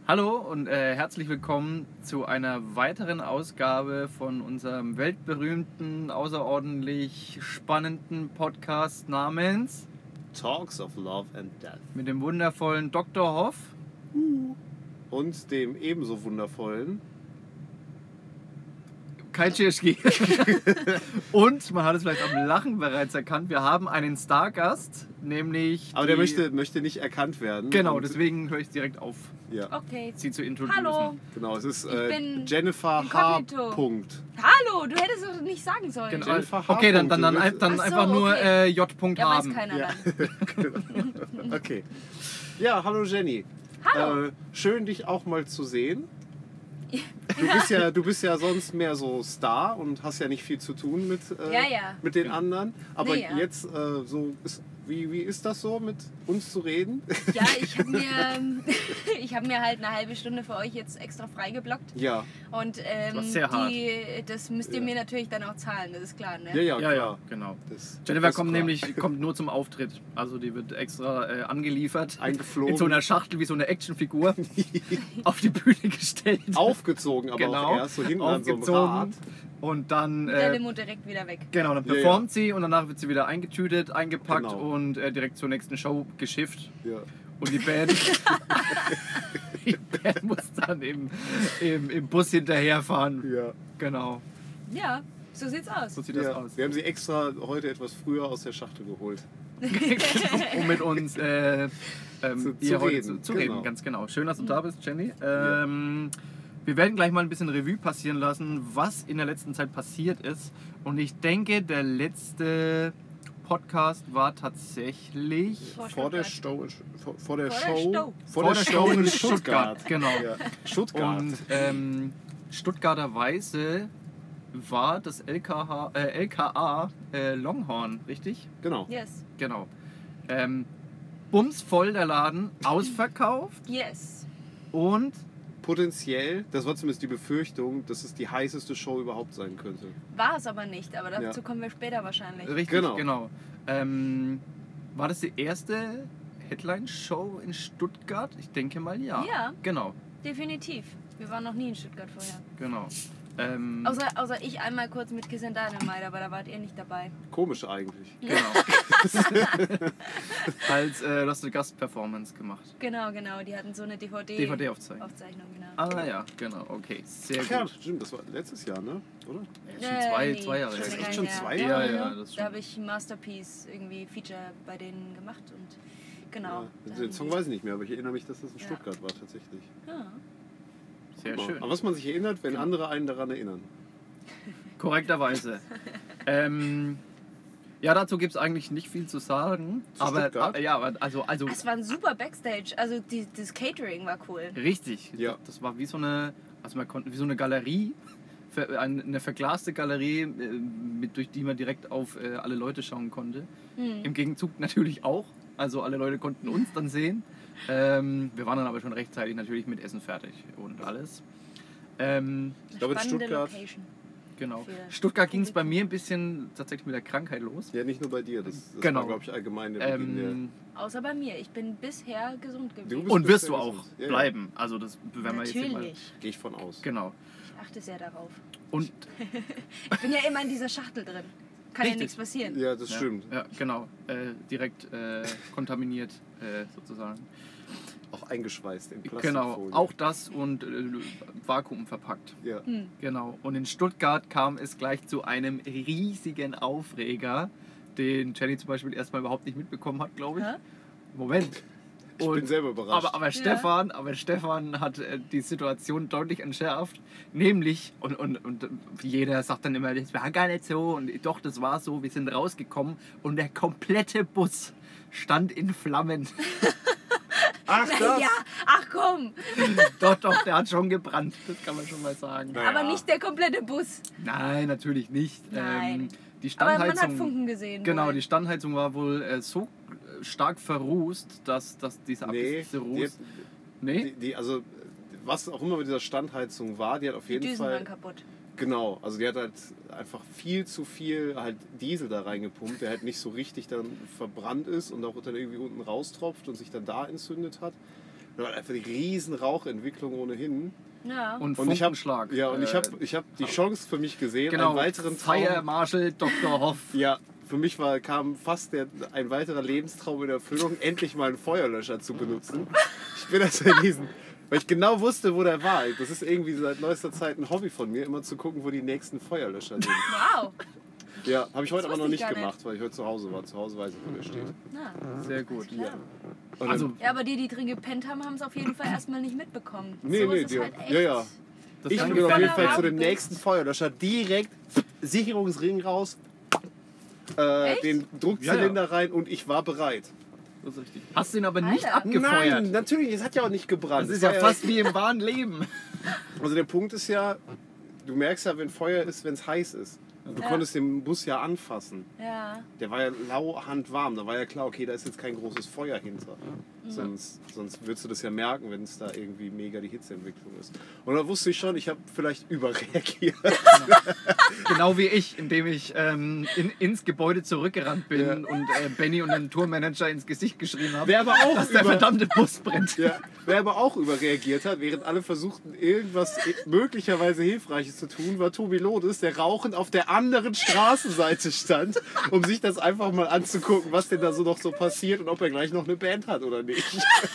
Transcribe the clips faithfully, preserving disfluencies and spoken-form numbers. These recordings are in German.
Hallo und äh, herzlich willkommen zu einer weiteren Ausgabe von unserem weltberühmten, außerordentlich spannenden Podcast namens Talks of Love and Death. mit dem wundervollen Doktor Hoff Und dem ebenso wundervollen Kai Tschirschki. Und man hat es vielleicht am Lachen bereits erkannt, wir haben einen Stargast, nämlich Aber die... der möchte, möchte nicht erkannt werden. Genau, Und- deswegen höre ich direkt auf, Ja, Okay. sie zu introduzieren. Hallo. genau. Es ist Ich äh, bin Jennifer H. inkognito. Punkt. Hallo, du hättest es nicht sagen sollen. Genau. Jennifer H. Okay, dann, dann, dann, Du ein- willst- dann Ach so, einfach nur okay. äh, J. Punkt Ja, weiß haben. keiner Ja. dann. Okay. Ja, hallo Jenny. Hallo. Äh, schön, dich auch mal zu sehen. Du bist, ja, du bist ja sonst mehr so Star und hast ja nicht viel zu tun mit, äh, Ja, ja. mit den anderen. Aber Nee, ja. jetzt, äh, so ist, wie, wie ist das so, mit uns zu reden? Ja, ich habe mir, ich hab mir halt eine halbe Stunde für euch jetzt extra freigeblockt. Ja, Und ähm, war sehr hart. die, das müsst ihr Ja. mir natürlich dann auch zahlen, das ist klar, ne? ja, ja, Ja, klar. ja, genau. Das, Jennifer das ist kommt klar. nämlich kommt nur zum Auftritt. Also die wird extra äh, angeliefert. Eingeflogen. In so einer Schachtel wie so eine Actionfigur auf die Bühne gestellt. Aufgezogen, aber genau. auch erst so hinten an so einem Aufgezogen. Rad. Und dann, Mit der äh, Limo direkt wieder weg. genau, dann Ja, performt sie und danach wird sie wieder eingetütet, eingepackt Genau. und äh, direkt zur nächsten Show geschifft. Ja. Und die Band, die Band muss dann im, im, im Bus hinterherfahren. Ja. Genau, Ja, so sieht's aus. so sieht das Ja. aus. Wir haben sie extra heute etwas früher aus der Schachtel geholt. um mit uns äh, ähm, Zu- hier zu heute reden, zu, zu genau. reden. Ganz genau. Schön, dass du da bist, Jenny. Ähm, wir werden gleich mal ein bisschen Revue passieren lassen, was in der letzten Zeit passiert ist. Und ich denke, der letzte Podcast war tatsächlich Vor Vor der, Stuttgart. Sto vor, vor der Vor der Show. Sto. Vor, der Show in Stuttgart. Genau. Ja. Stuttgart. Und ähm, Stuttgarter Weise war das L K H, äh, L K A äh, Longhorn, richtig? Genau. Yes, Genau. Ähm, bumsvoll der Laden, ausverkauft yes. und Potenziell, das war zumindest die Befürchtung, dass es die heißeste Show überhaupt sein könnte. War es aber nicht, aber dazu Ja. kommen wir später wahrscheinlich. richtig, Genau. genau. Ähm, war das die erste Headline-Show in Stuttgart? Ich denke mal ja. Ja. Genau, Definitiv. Wir waren noch nie in Stuttgart vorher. genau. Ähm, Außer, außer ich einmal kurz mit Kiss and Dynamite, aber da wart ihr nicht dabei. Komisch eigentlich. genau. Als äh, du hast eine Gastperformance gemacht. Genau, genau. Die hatten so eine D V D. D V D-Aufzeichnung. Aufzeichnung, genau. Ah ja, genau, okay. Sehr Ach ja, gut. stimmt, das war letztes Jahr, ne? Oder? Ja, schon zwei, nee, zwei Jahre schon her. Echt länger schon her. zwei Ja, Jahre ja, her? das ist Da schon. habe ich Masterpiece irgendwie Feature bei denen gemacht und genau. Ja, dann- den Song weiß ich nicht mehr, aber ich erinnere mich, dass das in Ja. Stuttgart war tatsächlich. Ja. Sehr Genau. schön. An was man sich erinnert, wenn andere einen daran erinnern. Korrekterweise. ähm, ja, dazu gibt es eigentlich nicht viel zu sagen. Zu aber Stuttgart? ah, ja, aber also, also Es war ein super Backstage. Also die, das Catering war cool. richtig. Ja. Das war wie so eine, also man konnte, wie so eine Galerie, ver- ein- eine verglaste Galerie, äh, mit, durch die man direkt auf äh, alle Leute schauen konnte. Hm. Im Gegenzug natürlich auch. Also alle Leute konnten uns dann sehen. Ähm, wir waren dann aber schon rechtzeitig natürlich mit Essen fertig und alles. Ähm, Ich glaube, in Spannende Stuttgart, Location. genau. Für Stuttgart ging es bei Publikum. mir ein bisschen tatsächlich mit der Krankheit los. ja nicht nur bei dir, das, das Genau. war, glaube ich, allgemein der Beginn Ähm, Außer bei mir. Ich bin bisher gesund Du geblieben. bist und wirst du bisher auch gesund. Ja, ja. bleiben. Also das werden wir jetzt hier mal. Natürlich. der, gehe ich von aus. Genau. Ich achte sehr darauf. Und Ich bin ja immer in dieser Schachtel drin. Kann ja Richtig. nichts passieren. Ja, das ja, stimmt. Ja, genau. Äh, direkt äh, kontaminiert äh, sozusagen. Auch eingeschweißt in Plastikfolie. Genau. Auch das und äh, Vakuum verpackt. Ja. Hm. Genau. Und in Stuttgart kam es gleich zu einem riesigen Aufreger, den Jenny zum Beispiel erstmal überhaupt nicht mitbekommen hat, glaube ich. Hä? Moment. Ich bin selber überrascht. Aber, aber, Stefan, aber Stefan hat äh, die Situation deutlich entschärft. Nämlich, und, und, und jeder sagt dann immer, das war gar nicht so. Und doch, das war so. Wir sind rausgekommen und der komplette Bus stand in Flammen. Ach, das? Ja, ach komm. Doch, doch, der hat schon gebrannt. Das kann man schon mal sagen. Naja. Aber nicht der komplette Bus. Nein, natürlich nicht. Nein. Ähm, die Aber man hat Standheizung, Funken gesehen. genau, wohl. die Standheizung war wohl äh, so äh, stark verrußt, dass, dass diese Nee, abgesetzte die, Ruß... Nee? die, die, also was auch immer mit dieser Standheizung war, die hat auf Die jeden Düsen Fall... waren kaputt. Genau, also die hat halt einfach viel zu viel halt Diesel da reingepumpt, der halt nicht so richtig dann verbrannt ist und auch dann irgendwie unten raustropft und sich dann da entzündet hat. Da war einfach die riesen Rauchentwicklung ohnehin. Ja. Und Und ich habe Funkenschlag. ja, und ich Äh, habe ich hab die Chance für mich gesehen, genau, einen weiteren Traum. Fire Marshal Doktor Hoff. Ja, für mich war, kam fast der, ein weiterer Lebenstraum in Erfüllung, endlich mal einen Feuerlöscher zu benutzen. Ich bin das ja diesen, weil ich genau wusste, wo der war. Das ist irgendwie seit neuester Zeit ein Hobby von mir, immer zu gucken, wo die nächsten Feuerlöscher sind. Wow. Ja, habe ich heute Das aber noch wusste ich nicht gar nicht. gemacht, weil ich heute zu Hause war. Zu Hause weiß ich, wo der steht. Na, Sehr gut. ja. Und Also, dann, Ja, aber die, die drin gepennt haben, haben es auf jeden Fall erstmal nicht mitbekommen. Nee, Sowas nee, ist die- halt echt. ja, ja. das ich kann bin auf jeden gefährlich Fall zu werden. dem nächsten Feuerlöscher direkt Sicherungsring raus, äh, Echt? den Druckzylinder Ja, rein und ich war bereit. Das ist richtig. Hast du ihn aber nicht Alter. abgefeuert. Nein, natürlich, es hat ja auch nicht gebrannt. Das Es ist ja war fast wie im wahren Leben. Also der Punkt ist ja, du merkst ja, wenn Feuer ist, wenn es heiß ist. Du Ja. konntest den Bus ja anfassen. Ja. Der war ja lauhandwarm. Da war ja klar, okay, da ist jetzt kein großes Feuer hinter. Sonst, sonst würdest du das ja merken, wenn es da irgendwie mega die Hitzeentwicklung ist. Und da wusste ich schon, ich habe vielleicht überreagiert. Genau wie ich, indem ich ähm, in, ins Gebäude zurückgerannt bin Ja. und äh, Benny und den Tourmanager ins Gesicht geschrien habe, Wer aber auch dass der über- verdammte Bus brennt. Ja, wer aber auch überreagiert hat, während alle versuchten, irgendwas möglicherweise Hilfreiches zu tun, war Tobi Lodes, der rauchend auf der anderen Straßenseite stand, um sich das einfach mal anzugucken, was denn da so noch so passiert und ob er gleich noch eine Band hat oder nicht.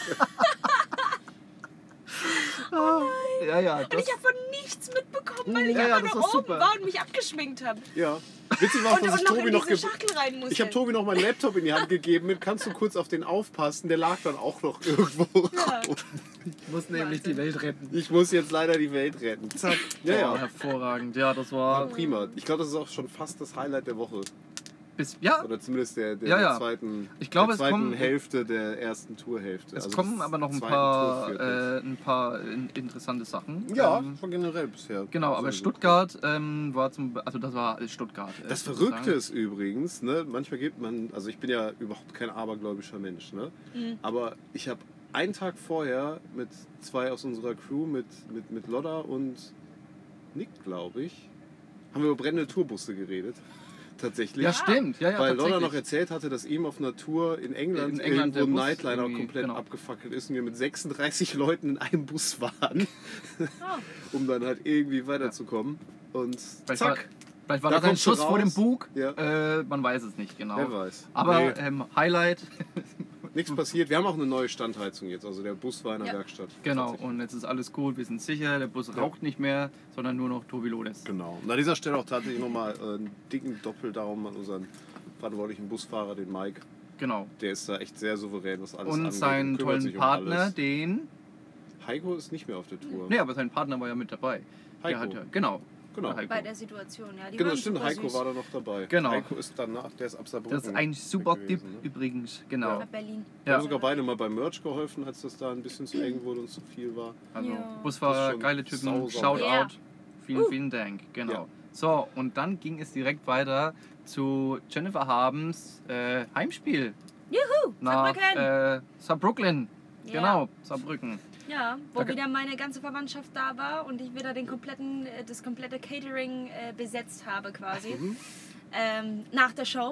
Ja, ja, Und das, ich habe von nichts mitbekommen, weil ich Ja, ja, einfach das nur war oben super. war und mich abgeschminkt habe. Ja. Witzig war auch, Und, dass und ich noch Tobi in noch diese ge- Schachtel rein musste. Ich habe Tobi noch meinen Laptop in die Hand gegeben mit, kannst du kurz auf den aufpassen, der lag dann auch noch irgendwo. Ja. muss nämlich die Welt retten. Ich muss jetzt leider die Welt retten. Zack. Ja, Oh, ja. hervorragend. Ja, das War war prima. Ich glaube, das ist auch schon fast das Highlight der Woche. bis, ja, Oder zumindest der, der, Ja, ja. der zweiten, Ich glaube, der es zweiten kommen- Hälfte der ersten Tourhälfte. es Also kommen des aber noch ein zweiten paar, Tourviertels. äh, ein paar in, interessante Sachen. Ja, Ähm, von generell bisher. genau, aber Sowieso. Stuttgart ähm, war zum, also das war Stuttgart. äh, Das sozusagen. Verrückte ist übrigens, ne, manchmal gibt man, also ich bin ja überhaupt kein abergläubischer Mensch, ne, Mhm. aber ich habe einen Tag vorher mit zwei aus unserer Crew, mit, mit, mit Lodda und Nick, glaube ich, haben wir über brennende Tourbusse geredet. Tatsächlich. Ja, stimmt. Ja, ja, Weil Lodda tatsächlich. noch erzählt hatte, dass ihm auf einer Tour in England, In England irgendwo ein der Bus Nightliner irgendwie, komplett genau. abgefackelt ist und wir mit sechsunddreißig Leuten in einem Bus waren, Oh. um dann halt irgendwie weiterzukommen. Und Vielleicht war, zack, vielleicht war Da das ein kommst du Schuss vor dem raus. Bug. Ja. Äh, man weiß es nicht genau. wer weiß. Aber Nee. ähm, Highlight, Nichts passiert. Wir haben auch eine neue Standheizung jetzt. Also der Bus war in der Ja. Werkstatt. genau. Tatsächlich. Und jetzt ist alles gut, wir sind sicher, der Bus Ja. raucht nicht mehr, sondern nur noch Tobi Lodes. Genau. Und an dieser Stelle auch tatsächlich nochmal äh, einen dicken Doppeldaumen an unseren verantwortlichen Busfahrer, den Mike. Genau. Der ist da echt sehr souverän, was alles Und angeht. seinen kümmert tollen sich um Partner, alles. den. Heiko ist nicht mehr auf der Tour. Nee, aber sein Partner war ja mit dabei. Der Heiko. hat ja, genau. Genau. Heiko. Bei der Situation, ja. Die Genau, waren stimmt. super Heiko süß. war da noch dabei. Genau. Heiko ist danach, der ist ab Saarbrücken. Das ist ein super weg Tipp gewesen, ne? übrigens, genau. Bei Berlin. Wir Ja. haben sogar beide mal beim Merch geholfen, als das da ein bisschen zu eng wurde und zu viel war. Also Ja. Das ist Busfahrer, schon geile Typen, sau, sau Shoutout. geil. Vielen, Uh. vielen Dank, genau. Ja. So, und dann ging es direkt weiter zu Jennifer Habens äh, Heimspiel. Juhu, Nach Saarbrücken. äh, Saarbrücken. Ja. Genau, Saarbrücken. Ja, wo Da- wieder meine ganze Verwandtschaft da war und ich wieder den kompletten, äh, das komplette Catering äh, besetzt habe quasi. Mhm. Ähm, nach der Show.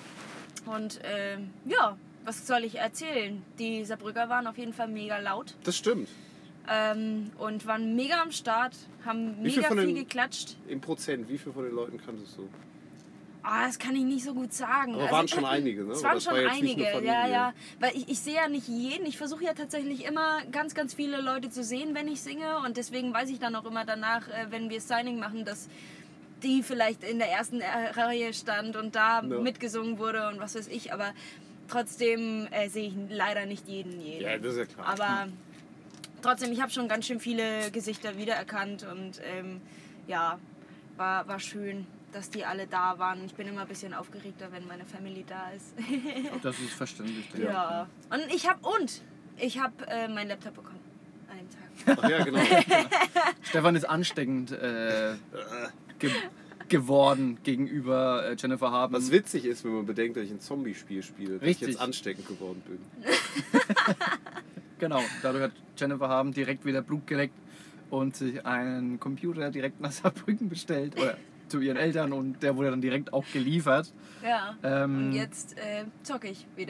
Und ähm, ja, was soll ich erzählen? Die Saarbrücker waren auf jeden Fall mega laut Das stimmt. ähm, und waren mega am Start, haben Wie viel mega von viel den- geklatscht. Im Prozent, wie viel von den Leuten kanntest du? Ah, das kann ich nicht so gut sagen. Aber waren schon einige, ne? Es Oder waren das schon war jetzt nicht einige, eine ja, Familie? ja. Weil ich, ich sehe ja nicht jeden. Ich versuche ja tatsächlich immer ganz, ganz viele Leute zu sehen, wenn ich singe. Und deswegen weiß ich dann auch immer danach, äh, wenn wir Signing machen, dass die vielleicht in der ersten äh, Reihe stand und da Ja. mitgesungen wurde und was weiß ich. Aber trotzdem äh, sehe ich leider nicht jeden. jeden. Ja, das ist ja klar. Aber trotzdem, ich habe schon ganz schön viele Gesichter wiedererkannt und ähm, ja, war, war schön, dass die alle da waren. Ich bin immer ein bisschen aufgeregter, wenn meine Family da ist. Das ist verständlich. denke ich. ja. Und ich habe und ich habe äh, meinen Laptop bekommen an dem Tag. Ach ja, genau. Stefan ist ansteckend äh, ge geworden gegenüber äh, Jennifer Haben. Was witzig ist, wenn man bedenkt, dass ich ein Zombie-Spiel spiele, dass ich Richtig. jetzt ansteckend geworden bin. Genau, dadurch hat Jennifer Haben direkt wieder Blut geleckt und sich einen Computer direkt nach Saarbrücken bestellt oder zu ihren Eltern und der wurde dann direkt auch geliefert. Ja. Ähm, Und jetzt äh, zocke ich wieder.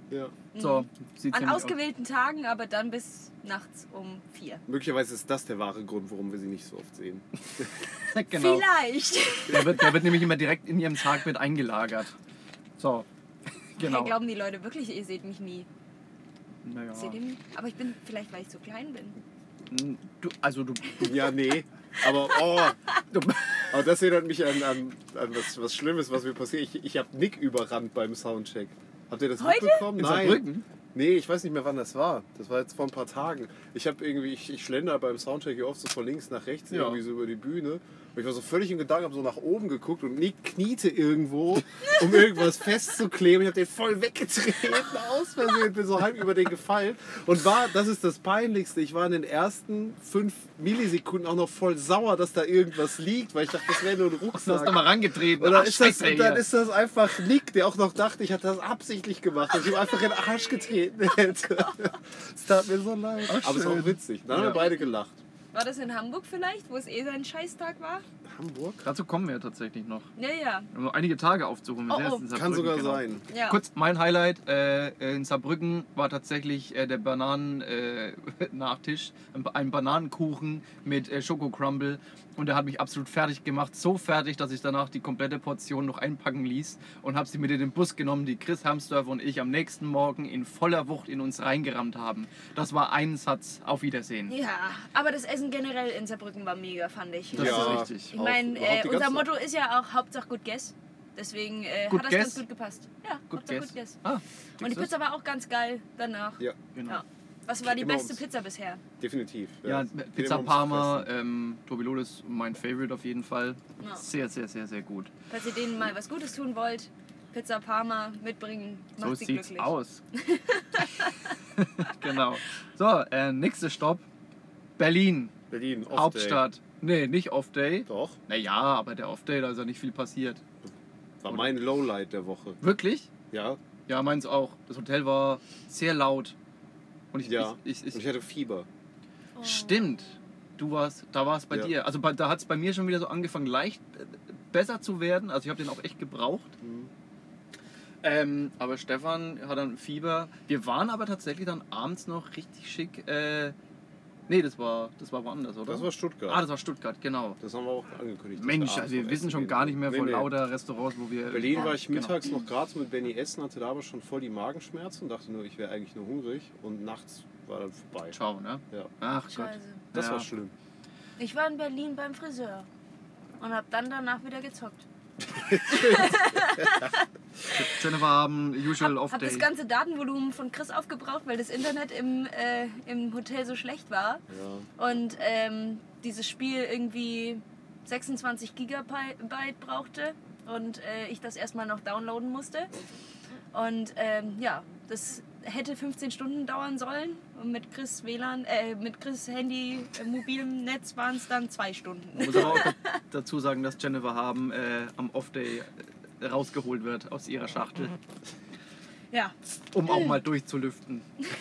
Ja. So, sieht An ziemlich aus. ausgewählten Tagen, aber dann bis nachts um vier. Möglicherweise ist das der wahre Grund, warum wir sie nicht so oft sehen. Genau. Vielleicht. Der wird, der wird nämlich immer direkt in ihrem Tag mit eingelagert. So, genau. Hey, glauben die Leute wirklich, ihr seht mich nie? Naja. Seht ihr mich? Aber ich bin vielleicht, weil ich so klein bin. Du, also du, Ja, nee. Aber, oh, du aber das erinnert mich an, an, an was, was Schlimmes, was mir passiert. Ich, ich habe Nick überrannt beim Soundcheck. Habt ihr das Heute? mitbekommen? in Nein. Saarbrücken? Nee, ich weiß nicht mehr, wann das war. Das war jetzt vor ein paar Tagen. Ich habe irgendwie, ich, ich schlender beim Soundcheck hier oft so von links nach rechts Ja. irgendwie so über die Bühne. Und ich war so völlig in Gedanken, habe so nach oben geguckt und Nick kniete irgendwo, um irgendwas festzukleben. Ich habe den voll weggetreten, aus Versehen, bin so halb über den gefallen. Und war, das ist das Peinlichste, ich war in den ersten fünf Millisekunden auch noch voll sauer, dass da irgendwas liegt, weil ich dachte, das wäre nur ein Du hast Rucksack. nochmal rangetreten. Und dann, Ach, ist das, Scheiße, und dann hier. ist das einfach Nick, der auch noch dachte, ich hatte das absichtlich gemacht, dass ich ihm einfach in den Arsch getreten hätte. Es tat mir so leid. Ach, Aber es war schön. auch witzig. Dann haben Ja. wir beide gelacht. War das in Hamburg vielleicht, wo es eh sein Scheißtag war? Hamburg? Dazu kommen wir tatsächlich noch. Ja, ja. Wir haben noch einige Tage aufzuholen. Wir Oh, sind erst oh. in Kann Saarbrücken, sogar genau. sein. ja. Kurz, mein Highlight äh, in Saarbrücken war tatsächlich äh, der Bananen-Nachtisch. Ein, ein Bananenkuchen mit äh, Schokocrumble. Und der hat mich absolut fertig gemacht. So fertig, dass ich danach die komplette Portion noch einpacken ließ. Und habe sie mit in den Bus genommen, die Chris Hamsdorf und ich am nächsten Morgen in voller Wucht in uns reingerammt haben. Das war ein Satz. Auf Wiedersehen. Ja, aber das Essen generell in Saarbrücken war mega, fand ich. Das Ja. ist richtig. Ich Auch meine, überhaupt äh, die unser ganze- Motto ist ja auch Hauptsache gut guess. Deswegen äh, Good hat das guess? ganz gut gepasst. Ja, Good Hauptsache guess. gut guess. Ah, Und die siehst du? Pizza war auch ganz geil danach. Ja, Genau. Ja. Was war die Immer beste ums- Pizza bisher? definitiv. Ja, Geht Pizza immer ums Parma, Fressen. ähm, Tobilolo ist mein Favorite auf jeden Fall. Ja. Sehr, sehr, sehr, sehr gut. Falls ihr denen mal was Gutes tun wollt, Pizza Parma mitbringen, macht So sie sieht's glücklich. aus. Genau. So, äh, nächster Stopp. Berlin, Berlin, Off-Day. Hauptstadt. Nee, nicht Off-Day. Doch, Naja, aber der Off-Day, da ist ja nicht viel passiert. war mein Lowlight der Woche. Wirklich? Ja, Ja, meins auch. Das Hotel war sehr laut. Und ich, ja. ich, ich, Und ich, ich hatte Fieber. Oh. Stimmt. Du warst, da war es bei Ja. dir. Also bei, da hat es bei mir schon wieder so angefangen, leicht äh, besser zu werden. Also ich habe den auch echt gebraucht. Mhm. Ähm, aber Stefan hat dann Fieber. Wir waren aber tatsächlich dann abends noch richtig schick. Äh, nee, das war, das war woanders, oder? Das war Stuttgart. ah, das war Stuttgart, genau. Das haben wir auch angekündigt. dass Mensch, abends also wir noch wissen essen schon gehen. gar nicht mehr Nee, von nee. lauter Restaurants, wo wir. Berlin war Ja, ich genau. mittags noch gerade mit Benny essen, hatte da aber schon voll die Magenschmerzen, dachte nur, ich wäre eigentlich nur hungrig und nachts war dann vorbei. Ciao, ne? Ja, Ach Gott. Scheiße. das Ja. war schlimm. Ich war in Berlin beim Friseur und hab dann danach wieder gezockt. Schöne Abend, usual Hab, off hab das day. ganze Datenvolumen von Chris aufgebraucht, weil das Internet im, äh, im Hotel so schlecht war. Ja. Und ähm, dieses Spiel irgendwie sechsundzwanzig Gigabyte brauchte und äh, ich das erstmal noch downloaden musste. Und ähm, ja, das hätte fünfzehn Stunden dauern sollen. Und mit Chris W L A N, äh, mit Chris Handy, äh, mobilem Netz waren es dann zwei Stunden. Ich muss aber auch da- dazu sagen, dass Jennifer Haben äh, am Off-Day äh, rausgeholt wird aus ihrer Schachtel, Ja, um auch mal durchzulüften.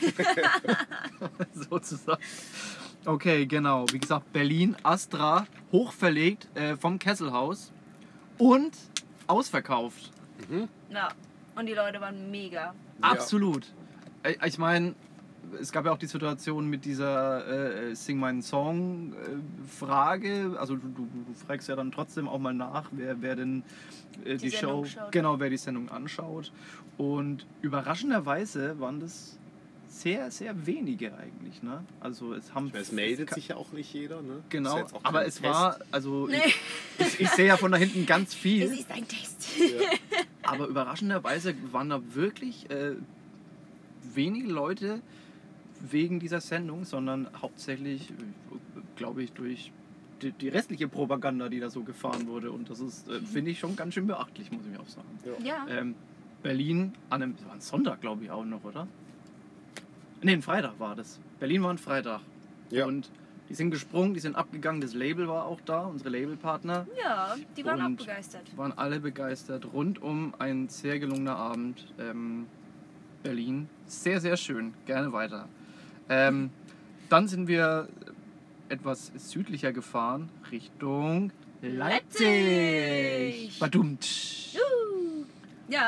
Sozusagen. Okay, genau. Wie gesagt, Berlin, Astra, hochverlegt äh, vom Kesselhaus und ausverkauft. ja. Und die Leute waren mega. Absolut. Äh, Ich meine, es gab ja auch die Situation mit dieser äh, Sing meinen Song äh, Frage. Also du, du, du fragst ja dann trotzdem auch mal nach, wer, wer denn äh, die, Die Show, Sendung schaut. genau, wer die Sendung anschaut. Und überraschenderweise waren das sehr, sehr wenige eigentlich. Ne? Also es haben Ich meine, es meldet sich ja auch nicht jeder, ne? Ist Genau, ja jetzt auch aber kein es Test. war, also Nee. ich, ich, ich sehe ja von da hinten ganz Es viel, ist ein Test. Ja. aber überraschenderweise waren da wirklich äh, wenige Leute wegen dieser Sendung, sondern hauptsächlich, äh, glaube ich, durch die, die restliche Propaganda, die da so gefahren wurde. Und das ist, äh, finde ich, schon ganz schön beachtlich, muss ich auch sagen. Ja. Ähm, Berlin, an einem, das war ein Sonntag, glaube ich, auch noch, oder? Ne, ein Freitag war das. Berlin war ein Freitag. Ja. Und die sind gesprungen, die sind abgegangen, das Label war auch da, unsere Labelpartner. Ja, die waren auch Und- begeistert. Waren alle begeistert. Rundum ein sehr gelungener Abend. Ähm, Berlin. Sehr, sehr schön. Gerne weiter. Ähm, dann sind wir etwas südlicher gefahren, Richtung Leipzig. Leipzig. Badumtsch. Ja,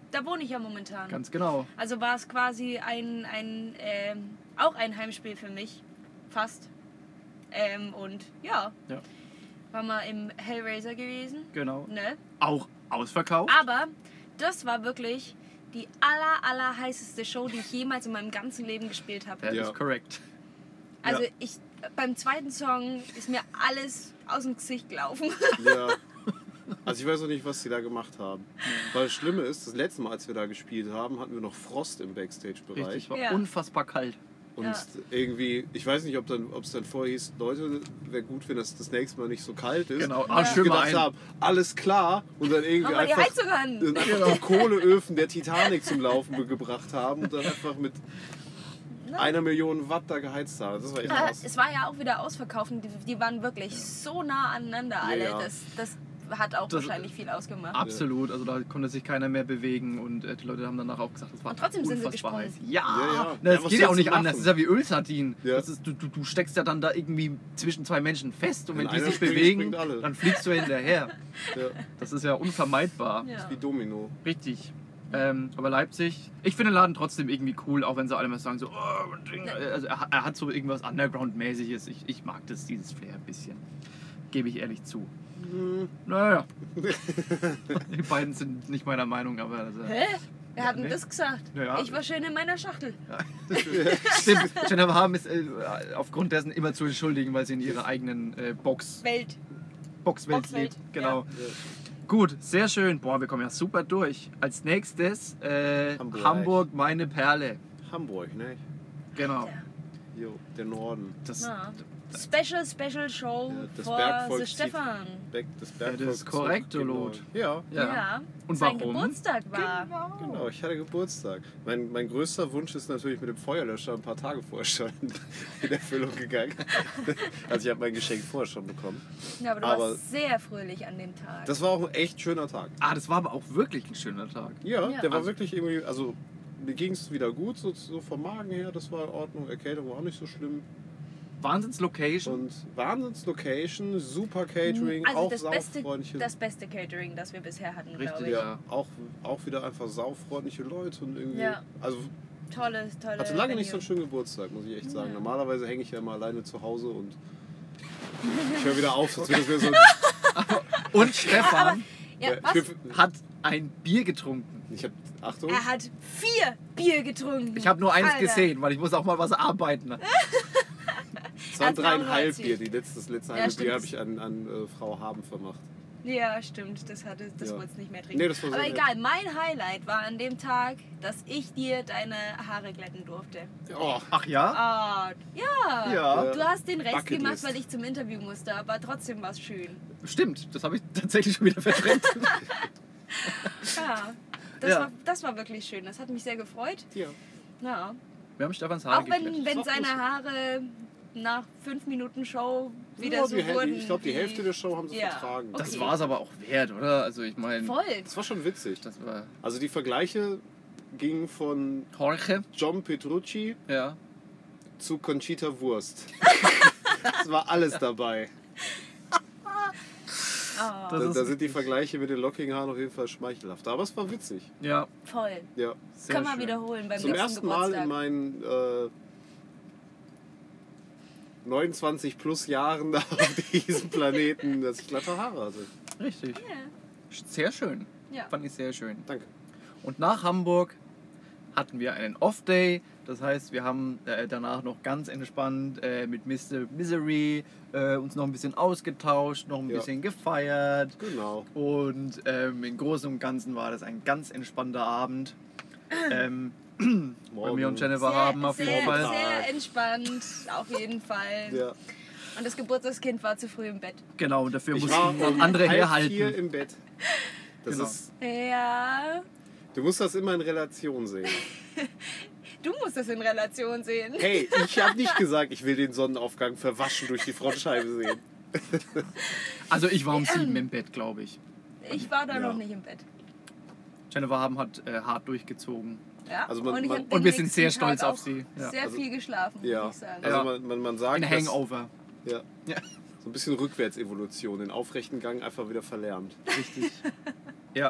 da wohne ich ja momentan. Ganz genau. Also war es quasi ein, ein ähm, auch ein Heimspiel für mich. Fast. Ähm, und ja, Ja. war mal im Hellraiser gewesen. Genau. Ne? Auch ausverkauft. Aber das war wirklich die aller, aller heißeste Show, die ich jemals in meinem ganzen Leben gespielt habe. That Ja. is correct. Also Ja. ich, beim zweiten Song ist mir alles aus dem Gesicht gelaufen. Ja. Also ich weiß noch nicht, was sie da gemacht haben. Weil das Schlimme ist, das letzte Mal, als wir da gespielt haben, hatten wir noch Frost im Backstage-Bereich. Richtig, war Ja. unfassbar kalt. Und Ja. irgendwie, ich weiß nicht, ob dann, ob es dann vorher hieß, Leute, wäre gut, wenn das das nächste Mal nicht so kalt ist. Genau. Und Ah, ich schön mal gedacht ein. habe, alles klar. Und dann irgendwie Mach mal die einfach, Heizung an. dann einfach die Kohleöfen der Titanic zum Laufen gebracht haben und dann einfach mit einer Million Watt da geheizt haben. Das war echt Äh, krass. es war ja auch wieder ausverkauft und die, die waren wirklich so nah aneinander alle. Ja, ja. Das, das hat auch Das- wahrscheinlich viel ausgemacht. Absolut. Also da konnte sich keiner mehr bewegen und äh, die Leute haben danach auch gesagt, das war Und trotzdem sind sie unfassbar heiß. gesprungen. Ja, Ja, ja. Na, Ja, das was geht ja auch willst nicht du anders. Das machen? ist ja wie Ölsardinen. Ja. Das ist, du, du, du steckst ja dann da irgendwie zwischen zwei Menschen fest und wenn, Wenn die einer sich springt, bewegen, springt alle. dann fliegst du hinterher. Ja, Das ist ja unvermeidbar. Ja. wie Domino. Richtig. Ähm, aber Leipzig, ich finde den Laden trotzdem irgendwie cool, auch wenn sie alle mal sagen so, oh, und Ding. Also er, er hat so irgendwas Underground-mäßiges. Ich, ich mag das, dieses Flair ein bisschen. Gebe ich ehrlich zu. Hm. Naja. Die beiden sind nicht meiner Meinung, aber also, Hä? Wer hat denn nee. das gesagt? Ja. Ich war schön in meiner Schachtel. stimmt. Jennifer Haben ist äh, aufgrund dessen immer zu entschuldigen, weil sie in ihrer eigenen äh, Box, Welt. Boxwelt Boxwelt, lebt. Genau. Ja. Gut, sehr schön. Boah, wir kommen ja super durch. Als nächstes äh, Hamburg. Hamburg, meine Perle. Hamburg, ne? Genau. Ja. Jo, der Norden. Das, Ja. Special, Special Show Ja, das vor Bergvolk- The Stefan. Berg, das Ja, das ist Bergvolk- korrekt, genau. Lot. Ja, Ja. Ja. Und sein warum? Geburtstag war. genau. Ich hatte Geburtstag. Mein, mein größter Wunsch ist natürlich mit dem Feuerlöscher ein paar Tage vorher schon in Erfüllung gegangen. Also ich habe mein Geschenk vorher schon bekommen. Ja, aber du Aber- warst sehr fröhlich an dem Tag. Das war auch ein echt schöner Tag. Ah, das war aber auch wirklich ein schöner Tag. Ja, Ja. der war Also- wirklich irgendwie, also mir ging es wieder gut, so, so vom Magen her, das war in Ordnung. Erkältung war auch nicht so schlimm. Wahnsinns-Location. Und Wahnsinns-Location, super Catering, also auch das beste, saufreundliche das beste Catering, das wir bisher hatten, Richtig, glaube ich. ja, auch, auch wieder einfach saufreundliche Leute und irgendwie. Ja. Also Tolle, tolle. hatte lange nicht so einen Venue. schönen Geburtstag, muss ich echt sagen. Ja. Normalerweise hänge ich ja immer alleine zu Hause und ich höre wieder auf, sonst wird es wieder so. Und Stefan Ja, ich was? bin- hat ein Bier getrunken. Ich hab, Achtung, Er hat vier Bier getrunken. Ich habe nur eins Alter. gesehen, weil ich muss auch mal was arbeiten. es waren hat's mir auch nur dreieinhalb erzählt. Bier. Die letzte, das letzte Ja, halbe stimmt. Bier habe ich an, an äh, Frau Haben vermacht. Ja, stimmt. Das, hatte, das Ja. wolltest du nicht mehr trinken. Nee, das war so Aber nett. egal, mein Highlight war an dem Tag, dass ich dir deine Haare glätten durfte. Oh, Ach ja? Ah, ja. Ja. Du hast den Rest Bucketlist. gemacht, weil ich zum Interview musste, aber trotzdem war es schön. Stimmt, das habe ich tatsächlich schon wieder verdrängt. Ja. Das, Ja. War, das war wirklich schön. Das hat mich sehr gefreut. ja. Ja. Wir haben Stefans Haare Auch wenn, geglättet. wenn Ist auch seine lustig. Haare nach fünf Minuten Show wieder Ja, so die, Häl- wurden. ich glaube, die wie- Hälfte der Show haben sie Ja. vertragen. Okay. Das war es aber auch wert, oder? Also ich meine, Voll. Das war schon witzig. das war Also die Vergleiche gingen von Jorge. John Petrucci Ja. zu Conchita Wurst. Es war alles dabei. Oh, Das Da, ist da sind die richtig. Vergleiche mit den lockigen Haaren auf jeden Fall schmeichelhaft. Aber es war witzig. Ja, voll. Ja. sehr Können wir schön. wiederholen beim Zum nächsten ersten Mal Geburtstag. in meinen äh, neunundzwanzig plus Jahren auf diesem Planeten, dass ich glatte Haare hatte. Richtig. Ja. Sehr schön. Ja. Fand ich sehr schön. Danke. Und nach Hamburg hatten wir einen Off-Day. Das heißt, wir haben äh, danach noch ganz entspannt äh, mit Mister Misery äh, uns noch ein bisschen ausgetauscht, noch ein Ja. bisschen gefeiert. Genau. Und ähm, im Großen und Ganzen war das ein ganz entspannter Abend. Ähm, bei mir und Jennifer Sehr, haben auf jeden sehr, Fall. sehr entspannt, auf jeden Fall. Ja. Und das Geburtstagskind war zu früh im Bett. Genau, und dafür Ich mussten war noch um andere halb herhalten. vier im Bett. Das Genau. ist, Ja, du musst das immer in Relation sehen. du musst das in Relation sehen. Hey, ich habe nicht gesagt, ich will den Sonnenaufgang verwaschen durch die Frontscheibe sehen. Also ich war um sieben im Bett, glaube ich. Ich war da Ja. noch nicht im Bett. Jennifer haben hat äh, hart durchgezogen. Ja? Also man- und ich man- hab den Und wir sind nächsten sehr Tag stolz auf auch sie. Ja. Sehr Also- viel geschlafen, Ja, muss ich sagen. also Ja. man, man, man sagt, Ein dass- Hangover. Ja, Ja, so ein bisschen Rückwärtsevolution, den aufrechten Gang einfach wieder verlernt. richtig. Ja.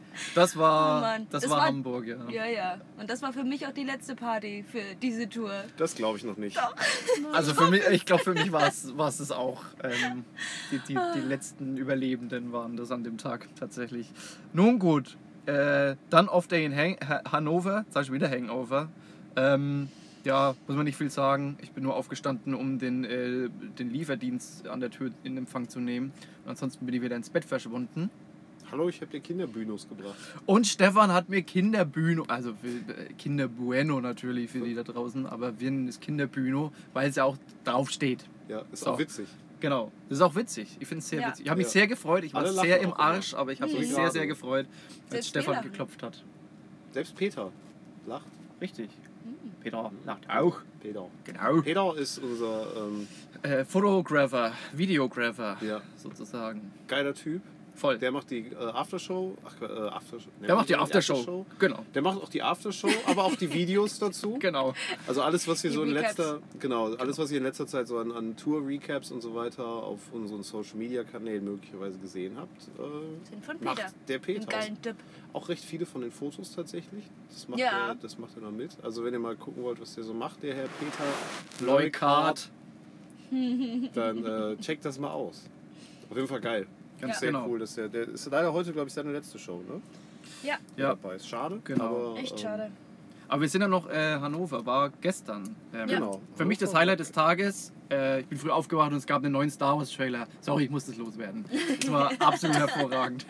Das war, Oh Mann. das Das war war- Hamburg, ja. Ja, ja. Und das war für mich auch die letzte Party für diese Tour. Das glaube ich noch nicht. Also für mich, ich glaube für mich war es war es das auch. Ähm, die, die, die letzten Überlebenden waren das an dem Tag tatsächlich. Nun gut, äh, dann Off Day in Hang Ha- Hannover, sag ich wieder Hangover. Ähm, ja, muss man nicht viel sagen. Ich bin nur aufgestanden, um den, äh, den Lieferdienst an der Tür in Empfang zu nehmen. Und ansonsten bin ich wieder ins Bett verschwunden. Hallo, ich habe dir Kinderbühnos gebracht. Und Stefan hat mir Kinderbühno, also für, äh, Kinderbueno natürlich für die da draußen, aber wir nennen es Kinderbühno, weil es ja auch draufsteht. Ja, ist So. auch witzig. Genau, das ist auch witzig. Ich finde es sehr Ja. witzig. Ich habe mich Ja. sehr gefreut. Ich war Alle lachen sehr im auch immer. Arsch, aber ich habe mich Mhm. sehr, sehr gefreut, als Selbst Stefan wir lachen. geklopft hat. Selbst Peter lacht. Richtig. Hm. Peter lacht auch. Peter. Genau. Peter ist unser ähm, Äh, Photographer, Videographer ja, sozusagen. geiler Typ. Voll. Der macht die äh, Aftershow. Ach, äh, Aftershow. Nee, Der macht die nicht Aftershow. Genau. Der macht auch die Aftershow, aber auch die Videos dazu. Genau. Also alles, was ihr Die so in Recaps. letzter, genau, alles, was ihr in letzter Zeit so an, an Tour-Recaps und so weiter auf unseren Social-Media-Kanälen möglicherweise gesehen habt, äh, Sind von macht Peter. der Den Peter. geilen Tipp. Auch recht viele von den Fotos tatsächlich. Das macht, Ja. er, das macht er noch mit. Also wenn ihr mal gucken wollt, was der so macht, der Herr Peter Leukart. dann äh, checkt das mal aus. Auf jeden Fall geil. Ganz Ja. Sehr genau. cool. Dass der, der ist leider heute, glaube ich, seine letzte Show, ne? Ja, Der Ja. dabei ist. Schade. Genau. Aber, echt ähm, schade. Aber wir sind ja noch äh, Hannover, war gestern. Ähm, Ja. Genau. Für mich das Highlight des Tages. Äh, ich bin früh aufgewacht und es gab einen neuen Star Wars Trailer. Sorry, ich muss das loswerden. Das war absolut hervorragend.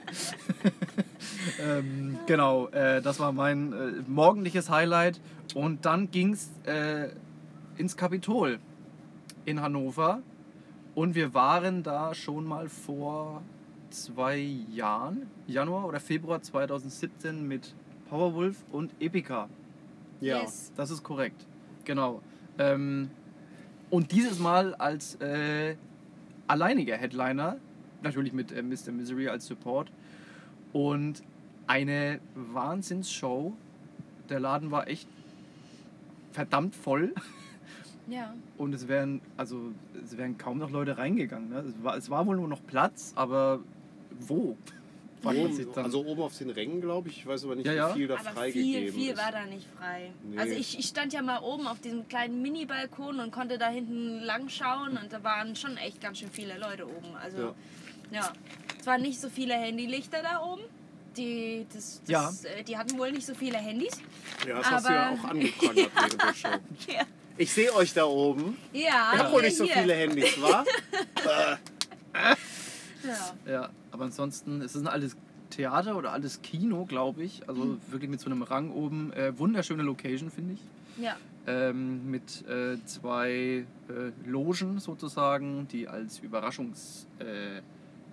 ähm, genau, äh, das war mein äh, morgendliches Highlight. Und dann ging es äh, ins Kapitol in Hannover. Und wir waren da schon mal vor zwei Jahren, Januar oder Februar zweitausendsiebzehn mit Powerwolf und Epica. Ja. Yes. Das ist korrekt, genau. Ähm, und dieses Mal als äh, alleiniger Headliner, natürlich mit äh, Mister Misery als Support. Und eine Wahnsinnsshow. Der Laden war echt verdammt voll. Ja. Und es wären, also, es wären kaum noch Leute reingegangen. Ne? Es, war, es war wohl nur noch Platz, aber wo? Fragt man sich Oben, dann. also oben auf den Rängen, glaube ich. Ich weiß aber nicht, Ja, ja. wie viel da Aber freigegeben viel, viel ist. war da nicht frei. Nee. Also ich, ich stand ja mal oben auf diesem kleinen Mini-Balkon und konnte da hinten lang schauen und da waren schon echt ganz schön viele Leute oben. Also Ja. ja, es waren nicht so viele Handylichter da oben. Die, das, das, äh, die hatten wohl nicht so viele Handys. Ja, das hast du ja Aber- auch angeprangert während der Show. Ja, Ich sehe euch da oben. ja Ich habe wohl hier, nicht so hier. viele Handys, wa? Ja. Ja, aber ansonsten, es ist ein altes Theater oder alles Kino, glaube ich. Also Mhm. wirklich mit so einem Rang oben. Äh, wunderschöne Location, finde ich. Ja. Ähm, mit äh, zwei äh, Logen sozusagen, die als Überraschungs äh,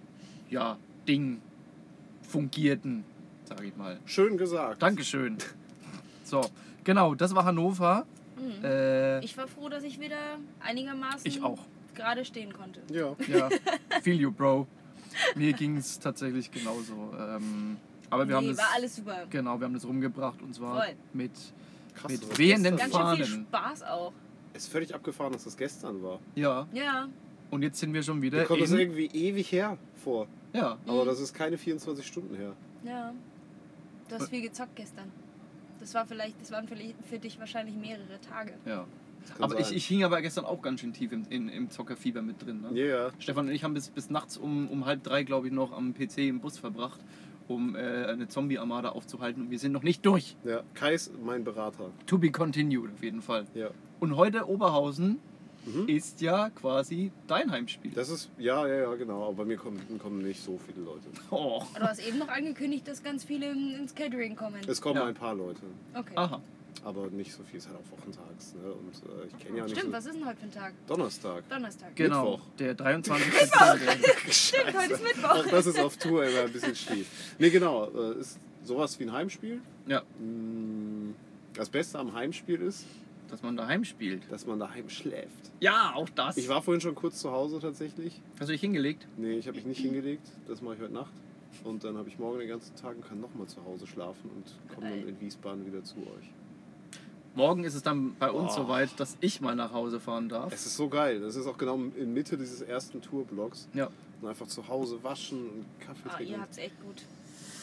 ja, Ding fungierten, sage ich mal. Schön gesagt. Dankeschön. So, genau, das war Hannover. Mhm. Äh, Ich war froh, dass ich wieder einigermaßen ich auch. gerade stehen konnte. Ja. Ja, feel you, Bro. Mir ging es tatsächlich genauso. Ähm, aber wir haben nee, das, war alles super. genau, wir haben das rumgebracht und zwar Voll. mit, Krass. mit dass wehenden das Ganz schön viel Fahnen. Spaß auch. Ist völlig abgefahren, dass das gestern war. Ja, Ja. und jetzt sind wir schon wieder Mir kommt das in, irgendwie ewig her vor. ja, Aber Mhm. das ist keine vierundzwanzig Stunden her. Ja. Du hast viel gezockt gestern. Das war vielleicht, das waren vielleicht für dich wahrscheinlich mehrere Tage. ja. Kann Aber ich, sein. ich hing aber gestern auch ganz schön tief im, in, im Zockerfieber mit drin. Ne? Ja, ja. Stefan und ich haben bis, bis nachts um, um halb drei, glaube ich, noch am P C im Bus verbracht, um äh, eine Zombie-Armada aufzuhalten. Und wir sind noch nicht durch. ja. Kai ist mein Berater. To be continued, auf jeden Fall. Ja. Und heute Oberhausen Mhm. ist ja quasi dein Heimspiel. Das ist, ja, ja, ja, genau. Aber bei mir kommen, kommen nicht so viele Leute. Oh. Du hast eben noch angekündigt, dass ganz viele ins Catering kommen. Es kommen Ja. ein paar Leute. Okay. Aha. Aber nicht so viel. Es ist halt auch wochentags. Ne? Und äh, ich kenne ja nicht Stimmt, so... was ist denn heute für ein Tag? Donnerstag. Donnerstag. Genau. Mittwoch. Der dreiundzwanzigste September. Stimmt, heute ist Mittwoch. Auch das ist auf Tour immer ein bisschen schief. Nee, genau. Äh, ist sowas wie ein Heimspiel. Ja, Mm, Das Beste am Heimspiel ist, dass man daheim spielt. dass man daheim schläft. Ja, auch das. Ich war vorhin schon kurz zu Hause tatsächlich. Hast du dich hingelegt? Nee, ich habe mich nicht hingelegt. Das mache ich heute Nacht. Und dann habe ich morgen den ganzen Tag und kann nochmal zu Hause schlafen und komme dann Geil. in Wiesbaden wieder zu euch. Morgen ist es dann bei uns Boah. soweit, dass ich mal nach Hause fahren darf. Es ist so geil. Das ist auch genau in Mitte dieses ersten Tourblocks. Ja. Und einfach zu Hause waschen und Kaffee Ah, trinken. ihr habt's echt gut.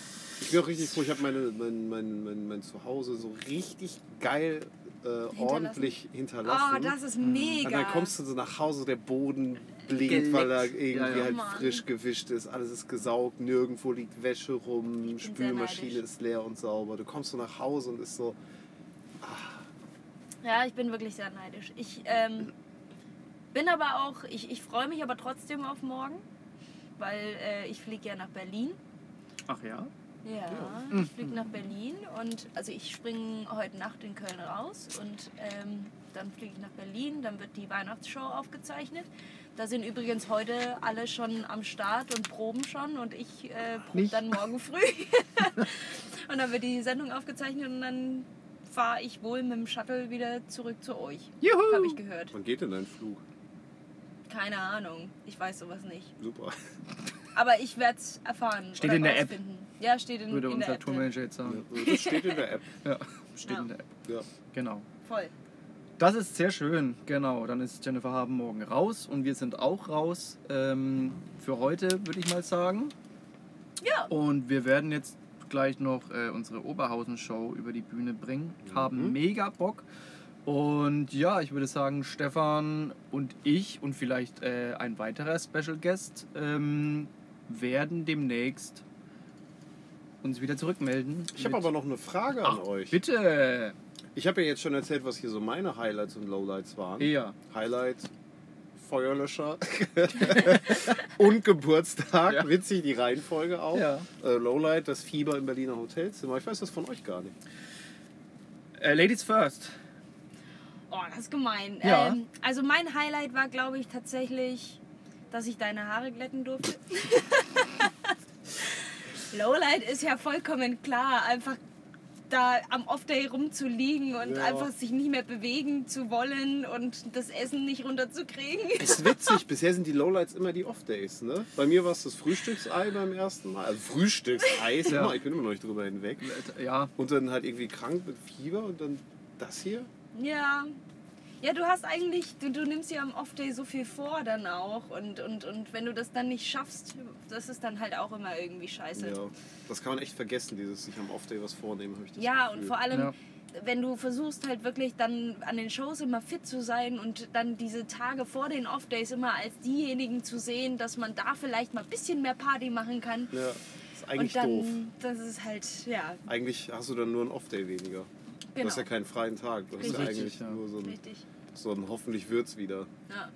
Ich bin auch richtig froh, ich habe meine, mein, mein, mein, mein Zuhause so richtig geil äh, ordentlich hinterlassen. Oh, das ist mega. Und dann kommst du so nach Hause, der Boden blinkt, Geleckt. weil er irgendwie Ja, ja. halt Mann. frisch gewischt ist. Alles ist gesaugt, nirgendwo liegt Wäsche rum, sehr Spülmaschine neidisch. ist leer und sauber. Du kommst so nach Hause und ist so, Ja, ich bin wirklich sehr neidisch. Ich ähm, bin aber auch, ich, ich freue mich aber trotzdem auf morgen, weil äh, ich fliege ja nach Berlin. Ach ja? Ja, ich fliege nach Berlin und also ich springe heute Nacht in Köln raus und ähm, dann fliege ich nach Berlin, dann wird die Weihnachtsshow aufgezeichnet. Da sind übrigens heute alle schon am Start und proben schon und ich äh, probe Nicht? dann morgen früh. Und dann wird die Sendung aufgezeichnet und dann fahre ich wohl mit dem Shuttle wieder zurück zu euch. Juhu! Habe ich gehört. wann geht denn dein Flug? Keine Ahnung, ich weiß sowas nicht. Super. Aber ich werde es erfahren. Steht oder in der App. rausfinden. Ja, steht in, Würde in der unser App. drin. Tourmanager jetzt sagen. Ja, das steht in der App. Ja, steht Ja. in der App. Ja. Genau. Voll. Das ist sehr schön, genau. Dann ist Jennifer Haben morgen raus und wir sind auch raus ähm, für heute, würde ich mal sagen. Ja. Und wir werden jetzt gleich noch äh, unsere Oberhausen-Show über die Bühne bringen. Haben Mhm. mega Bock. Und ja, ich würde sagen, Stefan und ich und vielleicht äh, ein weiterer Special Guest ähm, werden demnächst uns wieder zurückmelden. Ich habe mit- aber noch eine Frage an Ach, euch. Bitte! Ich habe ja jetzt schon erzählt, was hier so meine Highlights und Lowlights waren. Ja. Highlight, Feuerlöscher und Geburtstag. Ja. Witzig, die Reihenfolge auch. Ja. Äh, Lowlight, das Fieber im Berliner Hotelzimmer. Ich weiß das von euch gar nicht. Äh, Ladies first. Oh, das ist gemein. Ja. Ähm, also mein Highlight war, glaube ich, tatsächlich, dass ich deine Haare glätten durfte. Lowlight ist ja vollkommen klar, einfach da am Off-Day rumzuliegen und Ja. einfach sich nicht mehr bewegen zu wollen und das Essen nicht runterzukriegen. Ist witzig, bisher sind die Lowlights immer die Off-Days, ne? Bei mir war es das Frühstücksei beim ersten Mal. Also Frühstückseis, Ja. immer, ich bin immer noch nicht drüber hinweg. Ja, Und dann halt irgendwie krank mit Fieber und dann das hier. Ja. Ja, du hast eigentlich, du, du nimmst ja am Off-Day so viel vor dann auch und, und, und wenn du das dann nicht schaffst, das ist dann halt auch immer irgendwie scheiße. Ja, das kann man echt vergessen, dieses sich am Off-Day was vornehmen, habe ich das Ja, Gefühl. und vor allem, Ja. wenn du versuchst halt wirklich dann an den Shows immer fit zu sein und dann diese Tage vor den Off-Days immer als diejenigen zu sehen, dass man da vielleicht mal ein bisschen mehr Party machen kann. Ja, ist eigentlich und dann, doof. das ist halt, ja, Eigentlich hast du dann nur einen Off-Day weniger. Du genau. hast ja keinen freien Tag. Du hast ja Richtig. eigentlich Ja. nur so ein, Richtig. so ein hoffentlich wird's wieder. Ja.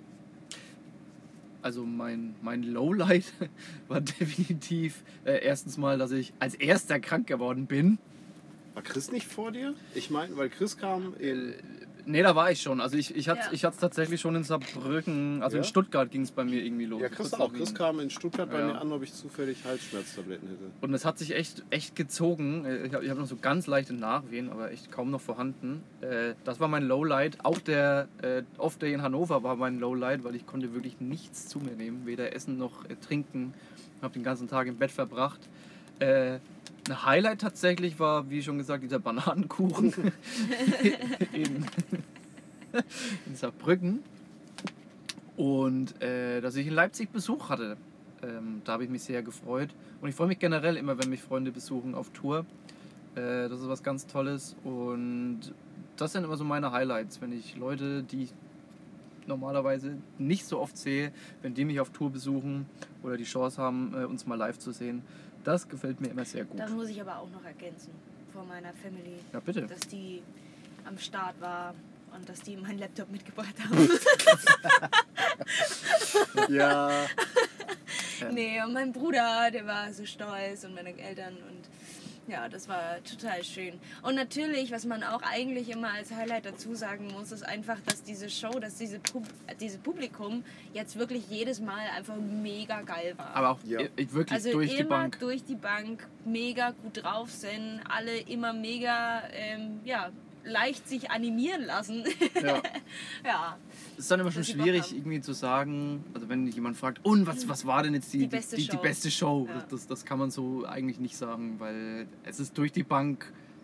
also mein, mein Lowlight war definitiv äh, erstens mal, dass ich als erster krank geworden bin. War Chris nicht vor dir? Ich meine, weil Chris kam in. Nee, da war ich schon. Also ich, ich hatte Ja. ich es tatsächlich schon in Saarbrücken, also Ja? in Stuttgart ging es bei mir irgendwie los. Ja, Chris Kurz auch. nach Chris Wien. kam in Stuttgart bei Ja. mir an, ob ich zufällig Halsschmerztabletten hätte. Und es hat sich echt, echt gezogen. Äh, Ich habe ich hab noch so ganz leichte Nachwehen, aber echt kaum noch vorhanden. Äh, Das war mein Lowlight. Auch der äh, Off-Day in Hannover war mein Lowlight, weil ich konnte wirklich nichts zu mir nehmen. Weder essen noch äh, trinken. Habe den ganzen Tag im Bett verbracht. Äh, Ein Highlight tatsächlich war, wie schon gesagt, dieser Bananenkuchen in, in Saarbrücken. Und äh, dass ich in Leipzig Besuch hatte. Ähm, da habe ich mich sehr gefreut. Und ich freue mich generell immer, wenn mich Freunde besuchen auf Tour. Äh, das ist was ganz Tolles. Und das sind immer so meine Highlights, wenn ich Leute, die ich normalerweise nicht so oft sehe, wenn die mich auf Tour besuchen oder die Chance haben, äh, uns mal live zu sehen. Das gefällt mir immer sehr gut. Das muss ich aber auch noch ergänzen vor meiner Family, Ja, bitte. dass die am Start war und dass die meinen Laptop mitgebracht haben. Ja. Ja. Nee, und mein Bruder, der war so stolz und meine Eltern und ja, das war total schön. Und natürlich, was man auch eigentlich immer als Highlight dazu sagen muss, ist einfach, dass diese Show, dass diese Pub diese Publikum jetzt wirklich jedes Mal einfach mega geil war. Aber auch Ja. äh, wirklich also durch immer die Bank. durch die Bank mega gut drauf sind, alle immer mega ähm, ja, leicht sich animieren lassen. Ja. ja, Es ist dann immer schon Dass sie Bock schwierig haben. irgendwie zu sagen, also wenn jemand fragt, und was, was war denn jetzt die, Die beste die, die, Show. beste Show? Ja. Das, das, das kann man so eigentlich nicht sagen, weil es ist durch die Bank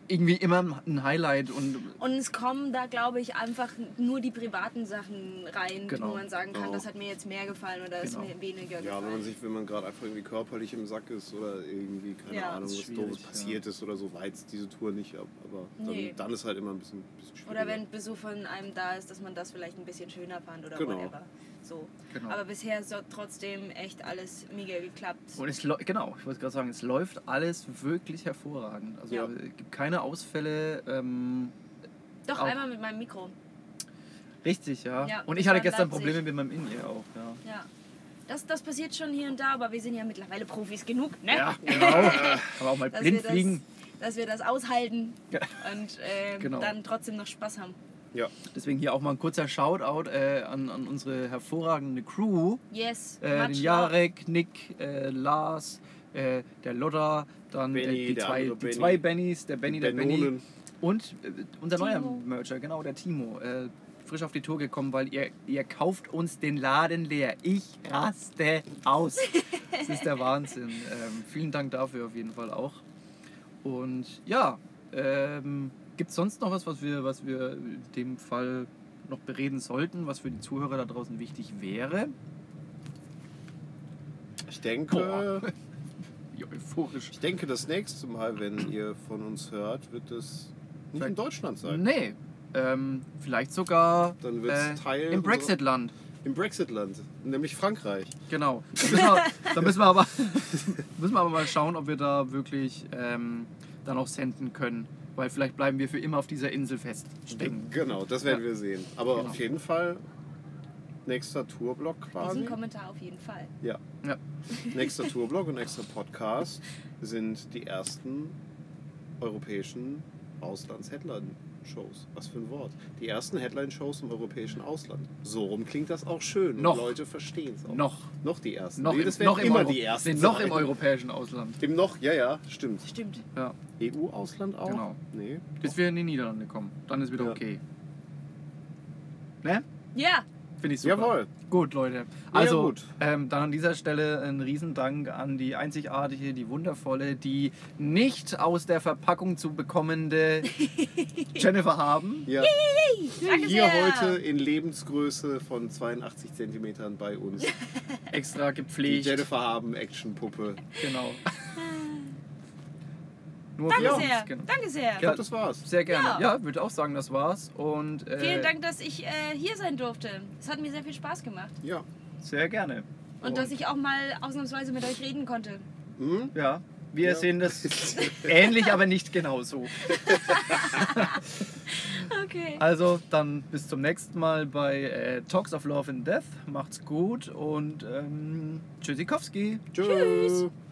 irgendwie immer ein Highlight. Und Und es kommen da, glaube ich, einfach nur die privaten Sachen rein, Genau. wo man sagen kann, Oh. das hat mir jetzt mehr gefallen oder ist Genau. mir weniger Ja, wenn man gefallen. sich, wenn man gerade einfach irgendwie körperlich im Sack ist oder irgendwie, keine Ja. Ahnung, Das ist was schwierig, Doofes passiert ist oder so, war jetzt diese Tour nicht, ab- aber dann, Nee. dann ist halt immer ein bisschen, bisschen schwieriger. Oder wenn Besuch von einem da ist, dass man das vielleicht ein bisschen schöner fand oder Genau. whatever. So. Genau. Aber bisher so trotzdem echt alles mega geklappt. Und es läu- genau, ich wollte gerade sagen, es läuft alles wirklich hervorragend. Also Ja. es gibt keine Ausfälle. Ähm, Doch, auch- einmal mit meinem Mikro. richtig, ja. Ja, und das ich hatte war in gestern Leipzig. Probleme mit meinem In-Ear auch, ja. Ja. Das, das passiert schon hier und da, aber wir sind ja mittlerweile Profis genug, ne? Ja, genau. Aber auch mal Dass blind wir das- fliegen. Dass wir das aushalten Ja. und ähm, Genau. dann trotzdem noch Spaß haben. Ja, Deswegen hier auch mal ein kurzer Shoutout äh, an, an unsere hervorragende Crew. Yes, Äh, much den love. Jarek, Nick, äh, Lars, äh, der Lotta, dann Benny, äh, die, der zwei, andere die Benny. zwei Bennys, der Benny, der Benny Benonen. und äh, unser neuer Timo. Mercher, genau, der Timo. Äh, frisch auf die Tour gekommen, weil ihr, ihr kauft uns den Laden leer. Ich raste aus. Das ist der Wahnsinn. Ähm, vielen Dank dafür auf jeden Fall auch. Und ja, ähm, gibt es sonst noch was, was wir, was wir in dem Fall noch bereden sollten, was für die Zuhörer da draußen wichtig wäre? Ich denke, Boah. Ja, euphorisch. ich denke, das nächste Mal, wenn ihr von uns hört, wird es nicht in Deutschland sein. Nee, ähm, vielleicht sogar Dann wird's äh, Teil im unserer- Brexit-Land. Im Brexitland, nämlich Frankreich. Genau. Da müssen wir, da müssen wir, aber, müssen wir aber mal schauen, ob wir da wirklich ähm, dann auch senden können. Weil vielleicht bleiben wir für immer auf dieser Insel feststecken. Genau, das werden Ja. wir sehen. Aber Genau. auf jeden Fall nächster Tourblock quasi. Diesen Kommentar auf jeden Fall. Ja. Ja. Nächster Tourblock und nächster Podcast sind die ersten europäischen Auslands-Headline-Shows. Was für ein Wort. Die ersten Headline-Shows im europäischen Ausland. So rum klingt das auch schön. Noch. Und Leute verstehen es auch. Noch. Noch die ersten. Noch, nee, im, das werden noch, im, immer Euro die ersten. sind noch sein. im europäischen Ausland. Im noch, ja, ja, stimmt. Stimmt. Ja. E U-Ausland auch? Genau. Nee. Bis wir in die Niederlande kommen. Dann ist wieder Ja. okay. Ne? Ja, Finde ich super. Jawohl. Gut, Leute. Also, gut. Ähm, dann an dieser Stelle ein Riesendank an die einzigartige, die wundervolle, die nicht aus der Verpackung zu bekommende Jennifer Haben. Ja. danke Hier sehr. heute in Lebensgröße von zweiundachtzig Zentimetern bei uns. Extra Die gepflegt. Jennifer haben Actionpuppe. Genau. Nur Danke für uns, sehr. genau. Danke sehr. Ich glaube, das war's. Sehr gerne. Ja. Ja, würde auch sagen, das war's. Und, äh, Vielen Dank, dass ich äh, hier sein durfte. Es hat mir sehr viel Spaß gemacht. Ja. Sehr gerne. Und dass ich auch mal ausnahmsweise mit euch reden konnte. Hm? Ja, wir Ja. sehen das ähnlich, aber nicht genauso. Okay. Also dann bis zum nächsten Mal bei äh, Talks of Love and Death. Macht's gut und ähm, tschüssikowski. Tschüss.